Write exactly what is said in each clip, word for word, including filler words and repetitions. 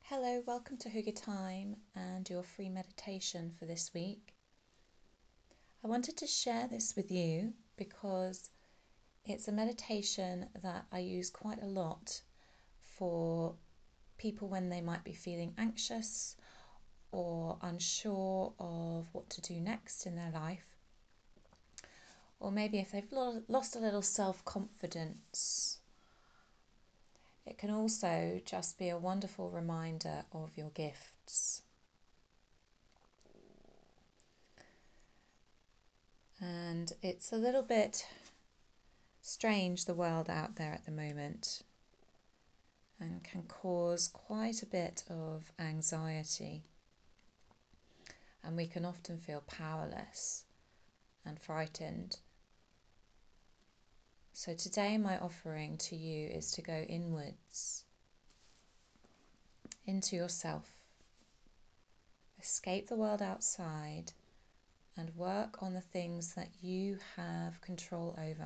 Hello, welcome to Hygge Time and your free meditation for this week. I wanted to share this with you because it's a meditation that I use quite a lot for people when they might be feeling anxious or unsure of what to do next in their life, or maybe if they've lost a little self-confidence. It can also just be a wonderful reminder of your gifts. And it's a little bit strange, the world out there at the moment, and can cause quite a bit of anxiety. And we can often feel powerless and frightened. So today my offering to you is to go inwards, into yourself, escape the world outside, and work on the things that you have control over.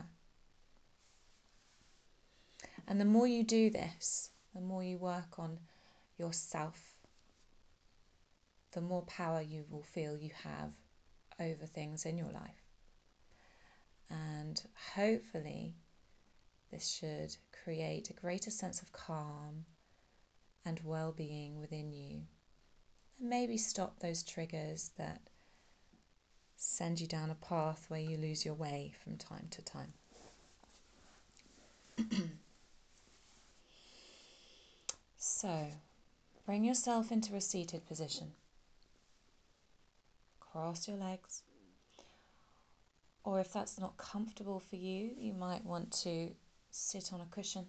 And the more you do this, the more you work on yourself, the more power you will feel you have over things in your life. And hopefully this should create a greater sense of calm and well-being within you, and maybe stop those triggers that send you down a path where you lose your way from time to time. So, bring yourself into a seated position. Cross your legs. Or if that's not comfortable for you, you might want to sit on a cushion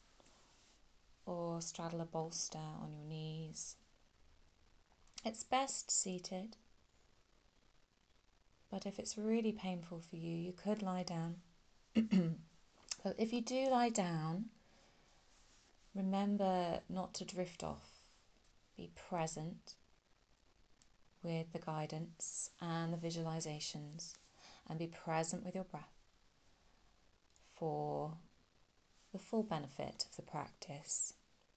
or straddle a bolster on your knees. It's best seated, but if it's really painful for you, you could lie down. But if you do lie down, remember not to drift off. Be present with the guidance and the visualizations, and be present with your breath for the full benefit of the practice.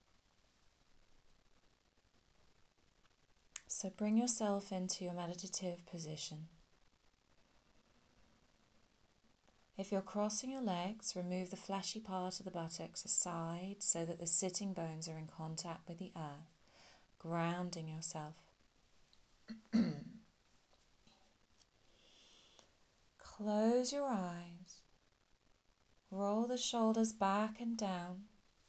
So bring yourself into your meditative position. If you're crossing your legs, remove the fleshy part of the buttocks aside so that the sitting bones are in contact with the earth, grounding yourself. Close your eyes. Roll the shoulders back and down.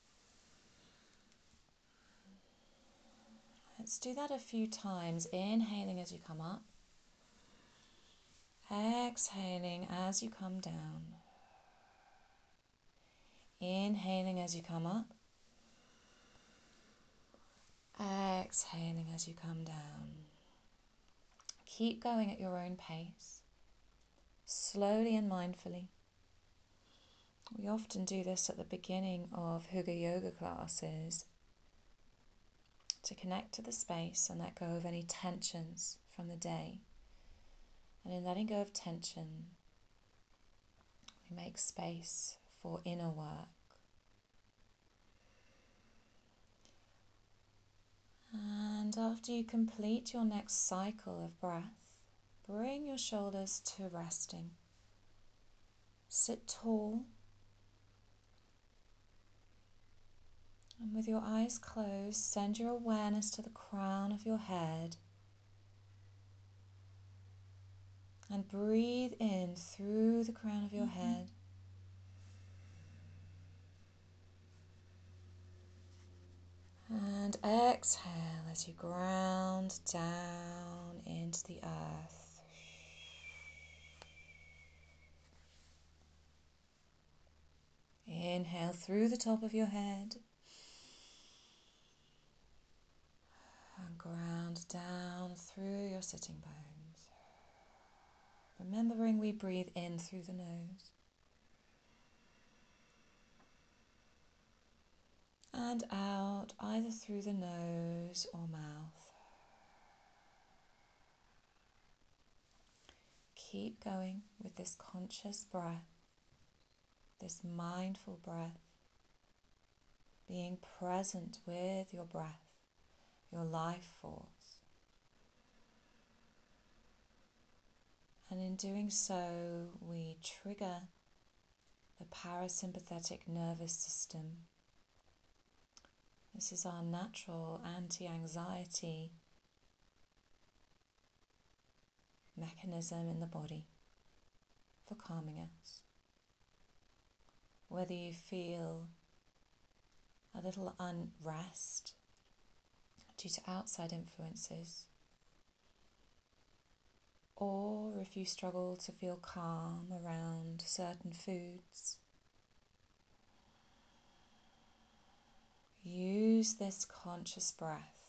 Let's do that a few times, inhaling as you come up, exhaling as you come down, inhaling as you come up, exhaling as you come down. Keep going at your own pace, slowly and mindfully. We often do this at the beginning of Hygge yoga classes to connect to the space and let go of any tensions from the day. And in letting go of tension, we make space for inner work. And after you complete your next cycle of breath, bring your shoulders to resting. Sit tall. And with your eyes closed, send your awareness to the crown of your head. And breathe in through the crown of your head. And exhale as you ground down into the earth. Inhale through the top of your head. And ground down through your sitting bones. Remembering we breathe in through the nose. And out either through the nose or mouth. Keep going with this conscious breath, this mindful breath, being present with your breath your life force. And in doing so, we trigger the parasympathetic nervous system. This is our natural anti-anxiety mechanism in the body for calming us. Whether you feel a little unrest due to outside influences, or if you struggle to feel calm around certain foods, use this conscious breath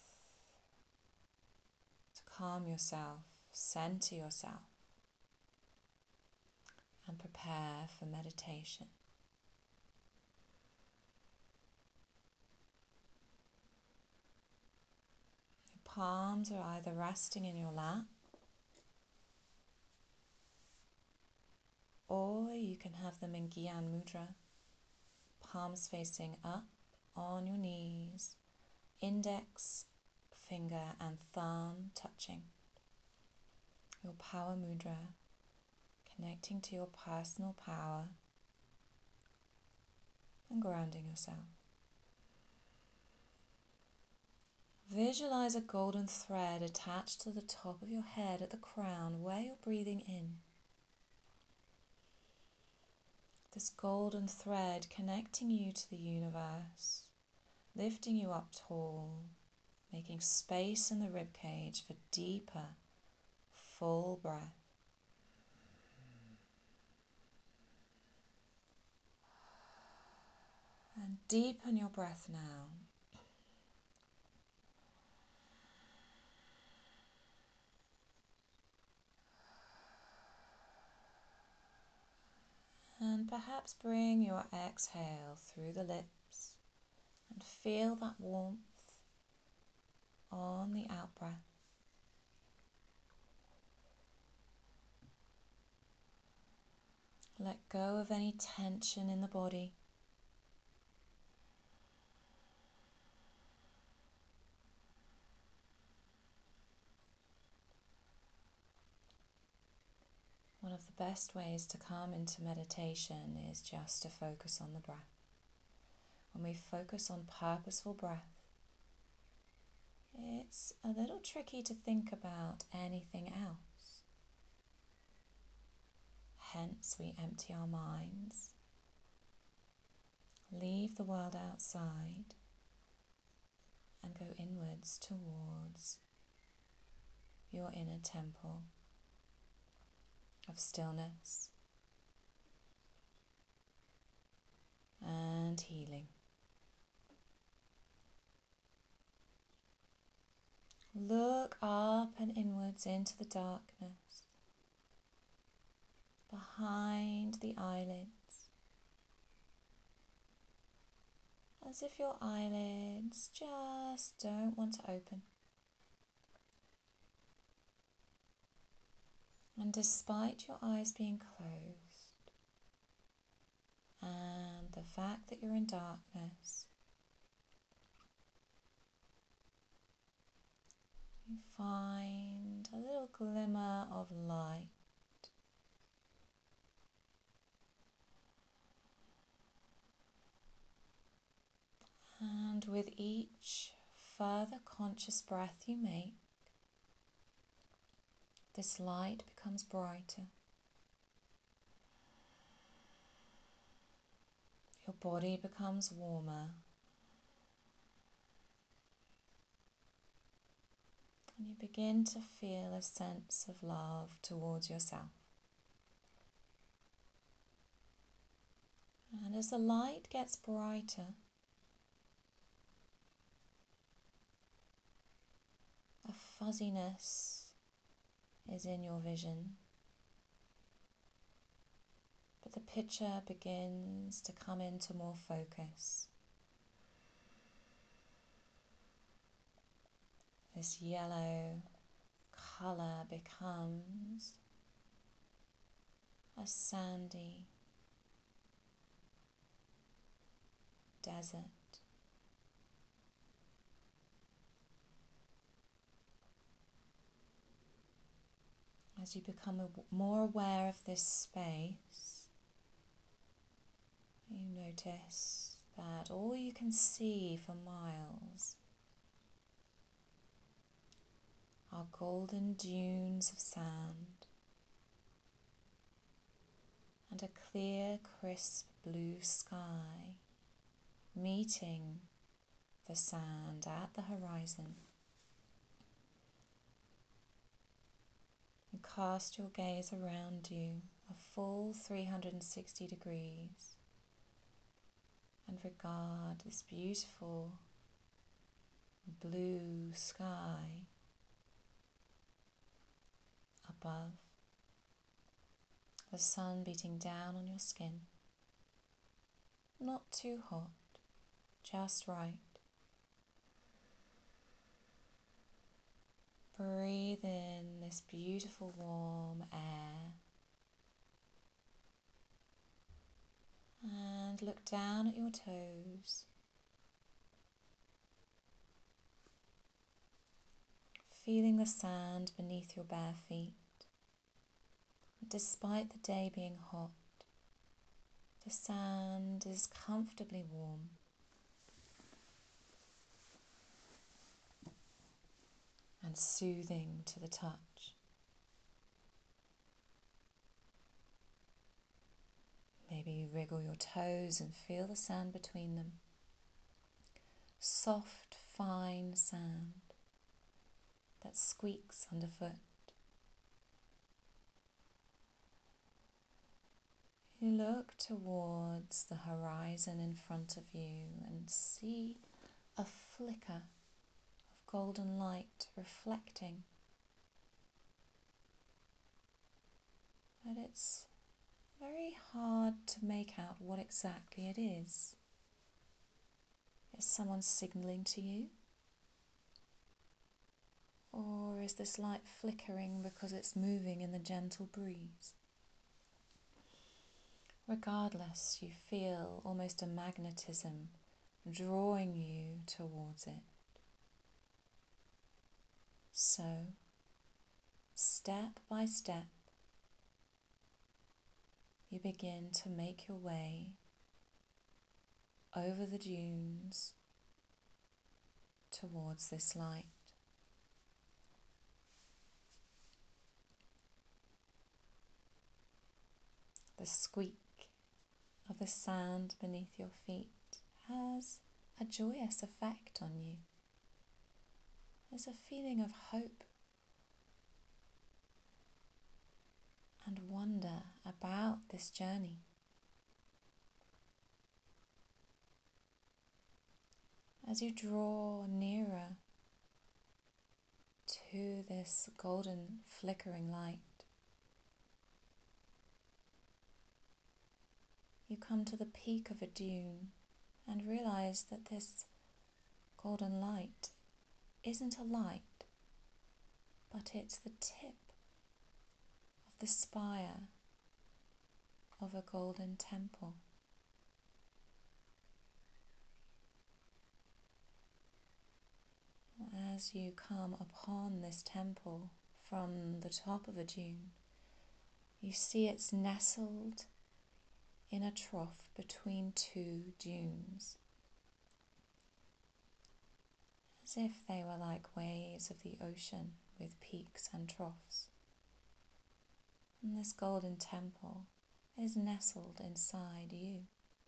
to calm yourself, center yourself, and prepare for meditation. Your palms are either resting in your lap, or you can have them in Gyan Mudra, palms facing up on your knees, index finger and thumb touching. Your power mudra, connecting to your personal power and grounding yourself. Visualize a golden thread attached to the top of your head at the crown where you're breathing in. This golden thread connecting you to the universe, lifting you up tall, making space in the ribcage for deeper, full breath. And deepen your breath now. And perhaps bring your exhale through the lips and feel that warmth on the out-breath. Let go of any tension in the body. One of the best ways to come into meditation is just to focus on the breath. When we focus on purposeful breath, it's a little tricky to think about anything else. Hence, we empty our minds, leave the world outside, and go inwards towards your inner temple of stillness and healing. Look up and inwards into the darkness behind the eyelids, as if your eyelids just don't want to open. And despite your eyes being closed and the fact that you're in darkness, you find a little glimmer of light. And with each further conscious breath you make, this light becomes brighter. Your body becomes warmer. And you begin to feel a sense of love towards yourself. And as the light gets brighter, a fuzziness is in your vision, but the picture begins to come into more focus. This yellow colour becomes a sandy desert. As you become more aware of this space, you notice that all you can see for miles are golden dunes of sand and a clear, crisp blue sky meeting the sand at the horizon. You cast your gaze around you a full three hundred sixty degrees and regard this beautiful blue sky above, the sun beating down on your skin. Not too hot, just right. Breathe in this beautiful warm air and look down at your toes. Feeling the sand beneath your bare feet. Despite the day being hot, the sand is comfortably warm. And soothing to the touch. Maybe you wriggle your toes and feel the sand between them. Soft, fine sand that squeaks underfoot. You look towards the horizon in front of you and see a flicker of golden light reflecting. But it's very hard to make out what exactly it is. Is someone signaling to you? Or is this light flickering because it's moving in the gentle breeze? Regardless, you feel almost a magnetism drawing you towards it. So, step by step, you begin to make your way over the dunes towards this light. The squeak of the sand beneath your feet has a joyous effect on you. There's a feeling of hope and wonder about this journey. As you draw nearer to this golden flickering light, you come to the peak of a dune and realize that this golden light isn't a light, but it's the tip of the spire of a golden temple. As you come upon this temple from the top of a dune, you see it's nestled in a trough between two dunes, as if they were like waves of the ocean with peaks and troughs. And this golden temple is nestled inside you.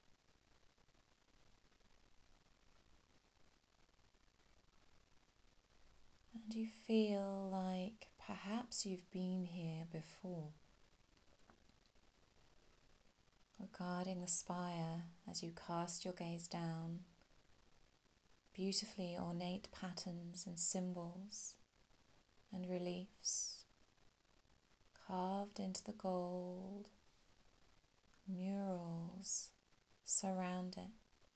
And you feel like perhaps you've been here before. Regarding the spire as you cast your gaze down, beautifully ornate patterns and symbols and reliefs carved into the gold, murals surround it.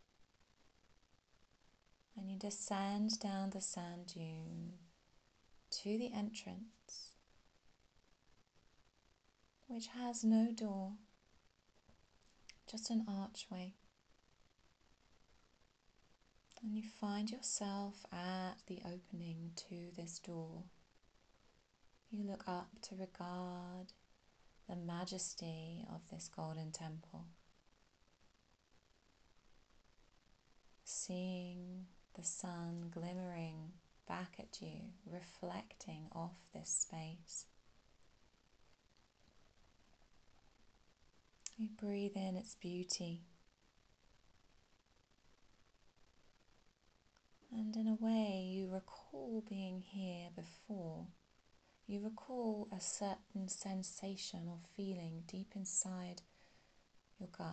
And you descend down the sand dune to the entrance, which has no door, just an archway. And you find yourself at the opening to this door. You look up to regard the majesty of this golden temple, seeing the sun glimmering back at you, reflecting off this space. You breathe in its beauty, and in a way you recall being here before. You recall a certain sensation or feeling deep inside your gut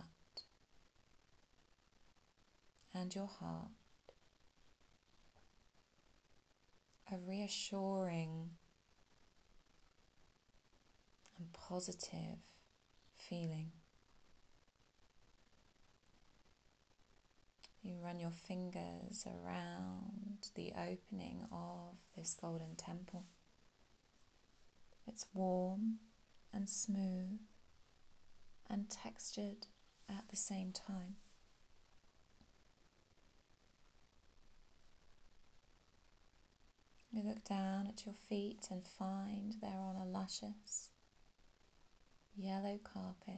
and your heart, a reassuring and positive feeling. You run your fingers around the opening of this golden temple. It's warm and smooth and textured at the same time. You look down at your feet and find they're on a luscious yellow carpet.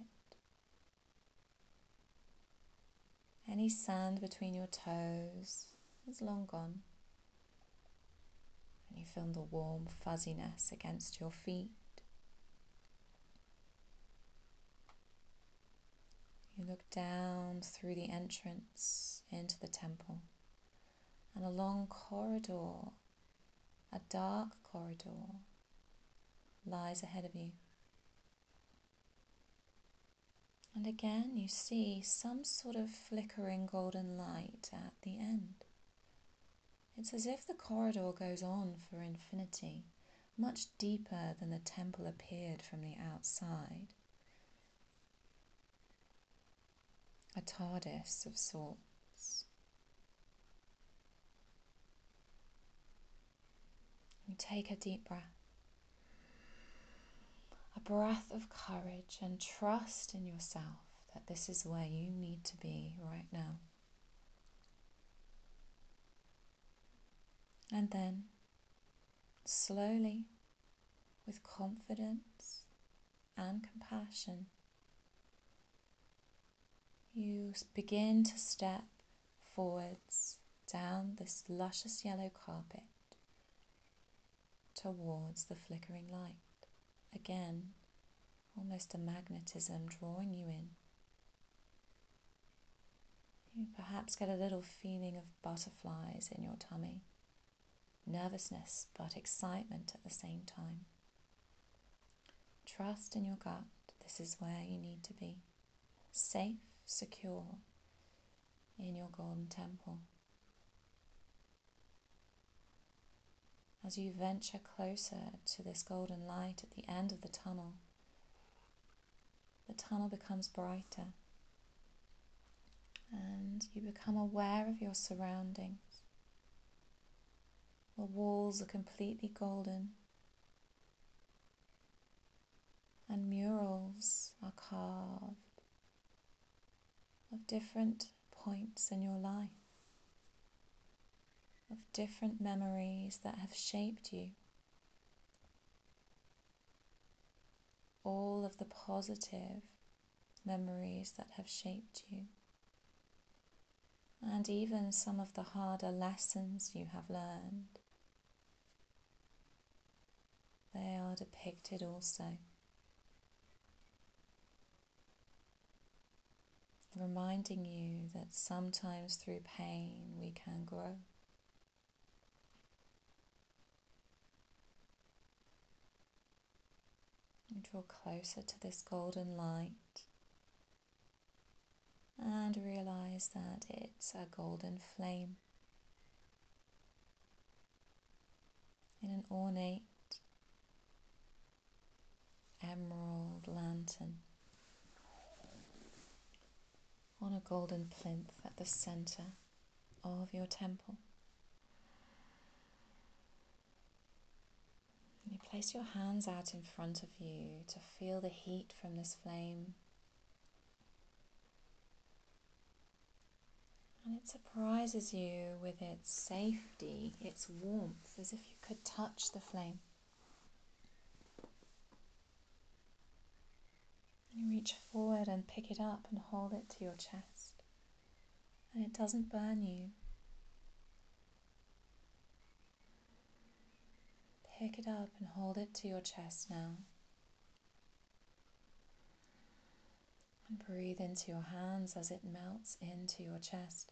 Any sand between your toes is long gone, and you feel the warm fuzziness against your feet. You look down through the entrance into the temple, and a long corridor, a dark corridor, lies ahead of you. And again you see some sort of flickering golden light at the end. It's as if the corridor goes on for infinity, much deeper than the temple appeared from the outside. A TARDIS of sorts. You take a deep breath. A breath of courage and trust in yourself that this is where you need to be right now. And then, slowly, with confidence and compassion, you begin to step forwards down this luscious yellow carpet towards the flickering light. Again, almost a magnetism drawing you in. You perhaps get a little feeling of butterflies in your tummy, nervousness but excitement at the same time. Trust in your gut, this is where you need to be, safe, secure in your golden temple. As you venture closer to this golden light at the end of the tunnel, the tunnel becomes brighter and you become aware of your surroundings. The walls are completely golden and murals are carved of different points in your life, of different memories that have shaped you. All of the positive memories that have shaped you, and even some of the harder lessons you have learned. They are depicted also, reminding you that sometimes through pain we can grow. You draw closer to this golden light and realize that it's a golden flame in an ornate emerald lantern on a golden plinth at the center of your temple. You place your hands out in front of you to feel the heat from this flame. And it surprises you with its safety, its warmth, as if you could touch the flame. You reach forward and pick it up and hold it to your chest, and it doesn't burn you. Pick it up and hold it to your chest now. And breathe into your hands as it melts into your chest.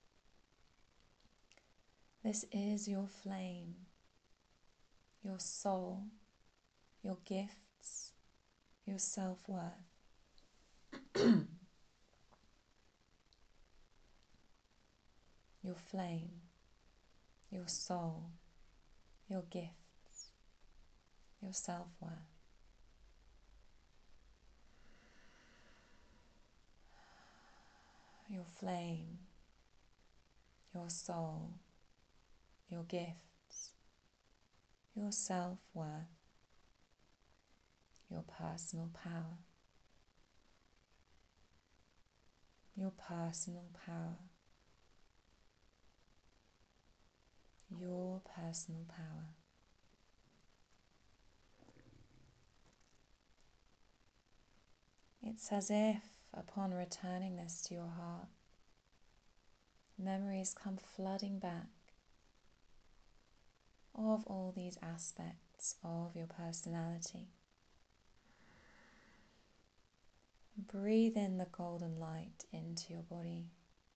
This is your flame, your soul, your gifts, your self-worth. Your flame, your soul, your gifts, your self-worth. Your flame, your soul, your gifts, your self-worth, your personal power, your personal power, your personal power. It's as if, upon returning this to your heart, memories come flooding back of all these aspects of your personality. Breathe in the golden light into your body.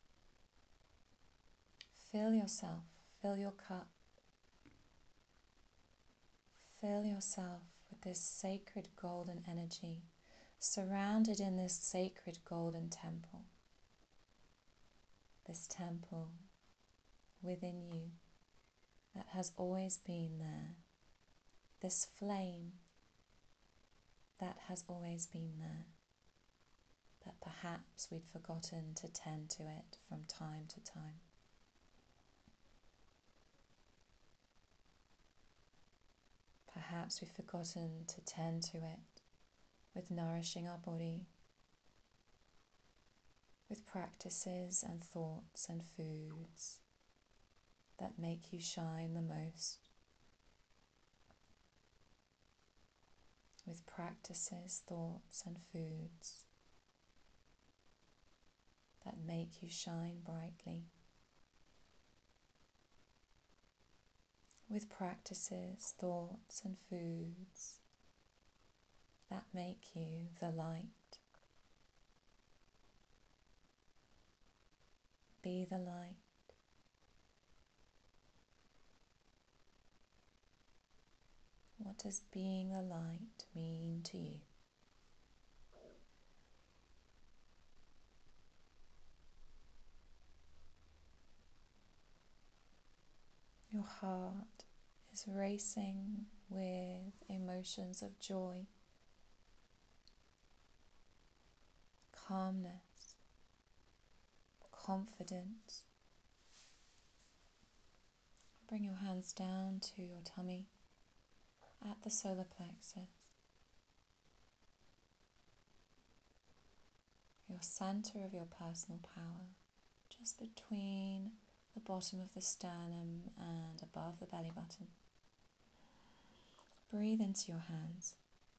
Fill yourself, fill your cup. Fill yourself with this sacred golden energy, surrounded in this sacred golden temple. This temple within you that has always been there. This flame that has always been there, but perhaps we'd forgotten to tend to it from time to time. Perhaps we've forgotten to tend to it with nourishing our body, with practices and thoughts and foods that make you shine the most, with practices, thoughts and foods that make you shine brightly, with practices, thoughts and foods that make you the light. Be the light. What does being the light mean to you? Your heart is racing with emotions of joy, calmness, confidence. Bring your hands down to your tummy at the solar plexus, your center of your personal power, just between the bottom of the sternum and above the belly button. Breathe into your hands.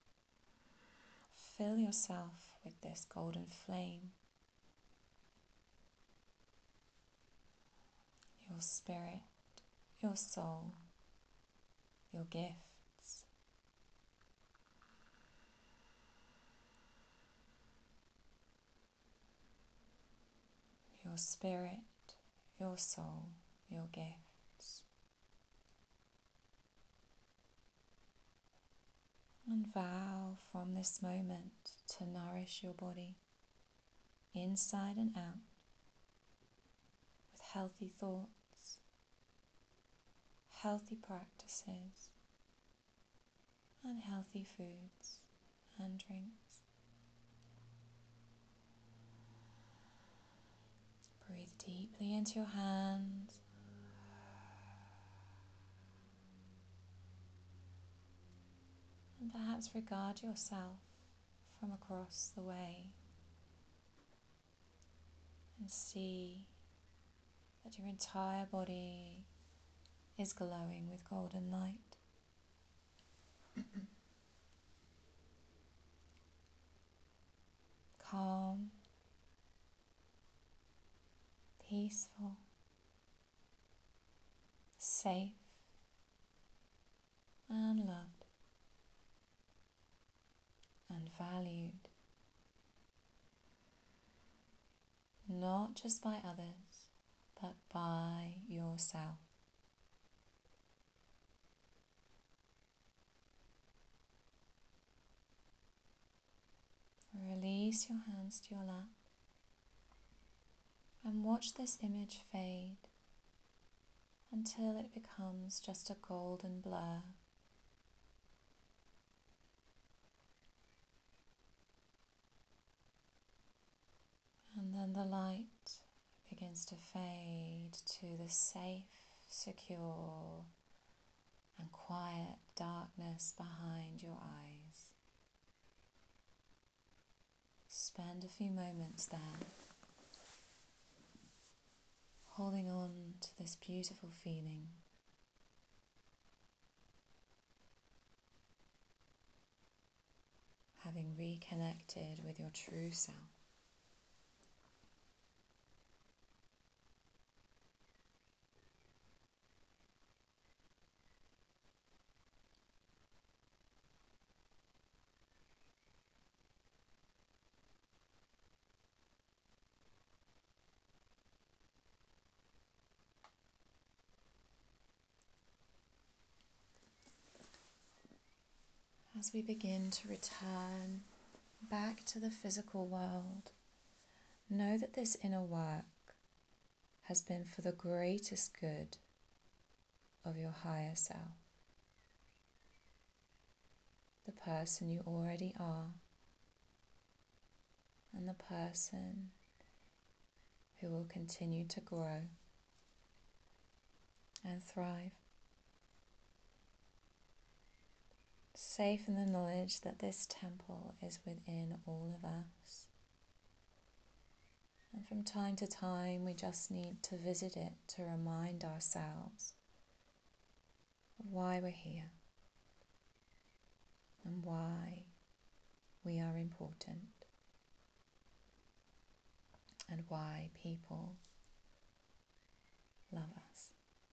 Fill yourself with this golden flame. Your spirit, your soul, your gifts. Your spirit, your soul, your gifts. And vow from this moment to nourish your body inside and out with healthy thoughts, healthy practices, and healthy foods and drinks. Breathe deeply into your hands. And perhaps regard yourself from across the way and see that your entire body is glowing with golden light. calm, peaceful, safe, and loved, and valued, not just by others, but by yourself. Release your hands to your lap and watch this image fade until it becomes just a golden blur. And then the light begins to fade to the safe, secure, and quiet darkness behind your eyes. Spend a few moments there, holding on to this beautiful feeling. Having reconnected with your true self. As we begin to return back to the physical world, know that this inner work has been for the greatest good of your higher self, the person you already are, and the person who will continue to grow and thrive. Safe in the knowledge that this temple is within all of us. And from time to time, we just need to visit it to remind ourselves of why we're here and why we are important and why people love us.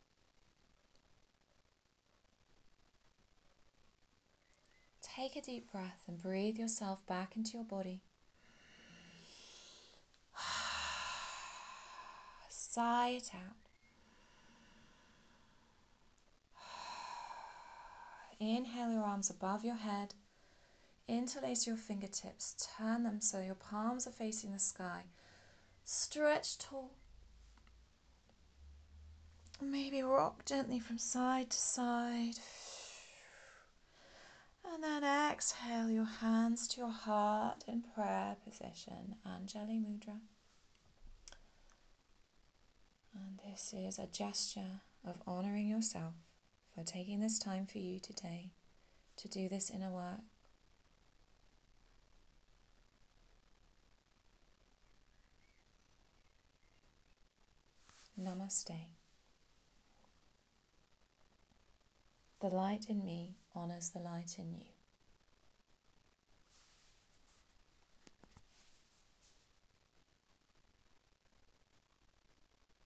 Take a deep breath and breathe yourself back into your body. Sigh it out. Inhale your arms above your head. Interlace your fingertips. Turn them so your palms are facing the sky. Stretch tall. Maybe rock gently from side to side. And then exhale your hands to your heart in prayer position, Anjali Mudra. And this is a gesture of honoring yourself for taking this time for you today to do this inner work. Namaste. The light in me honors the light in you.